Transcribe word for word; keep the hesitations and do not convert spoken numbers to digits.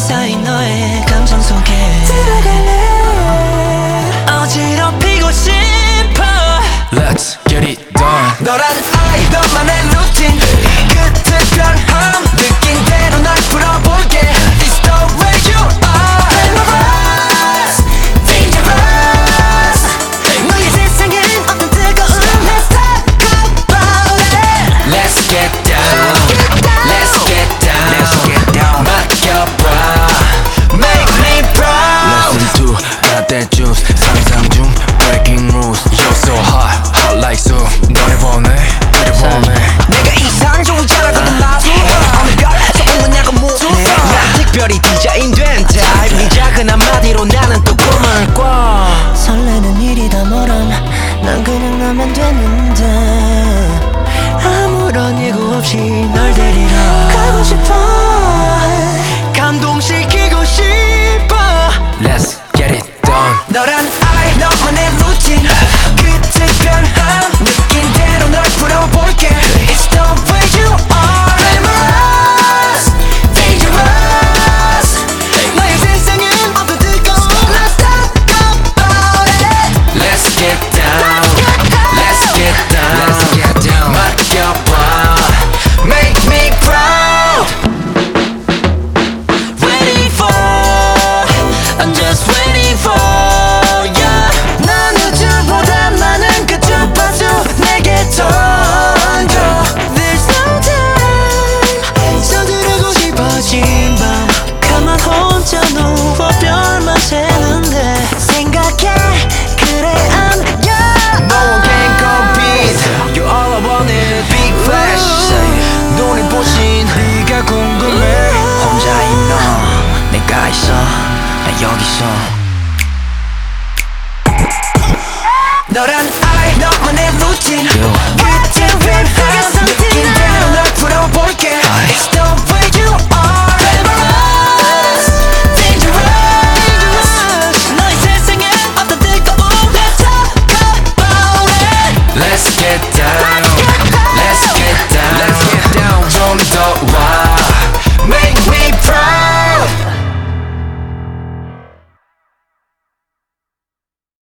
쌓인 너의 감정 속에 들어갈래. 어지럽히고 싶어. Let's get it done. 너란 아이 너만의 루틴 끝에 변함 느낀 대로 날 풀어볼게. It's the way you are. Glamorous, dangerous. 너의 세상엔 어떤 뜨거운 Let's talk about it. Let's get down. Let's get down. Let's get down. 맡겨봐. Make me proud. Listen to got that juice. 상상 중 breaking rules. You're so hot, hot like so. 너를 보내, 너를 보내. 내가 이상 좋은 자라거든 나도 어느 별에서 온 거냐고 묻네. 난 특별히 디자인된 타입. 네 작은 한마디로 나는 또 꿈을 꿔. 설레는 일이 다 너란 난 그냥 나면 됐는데 아무런 예고 없이 널 데리러 가고 싶어. 감동시키고 싶어. Let's get it done. 너란 아이 너만의 루틴 끝에 변함 느낀 대로 널 풀어볼게. It's the way you are. Glamorous, dangerous. 너의 세상엔 어떤 뜨거운 Let's talk about it. Let's get down. Let's get down. Let's get down. 맡겨봐. Make me proud. Ready for, I'm just waiting for ya. 난 우주보다 많은 그 주파수 내게 던져. There's no time. 서두르고 싶어진 밤 가만 혼자 누워 별만 새는데 생각해 그래 I'm young. No one can compete. You're all I wanted. Big flash. 눈이 부신 네가 궁금해. 혼자인 너 내가 있어 나 여기 있어. 너란 아이 너만의 루틴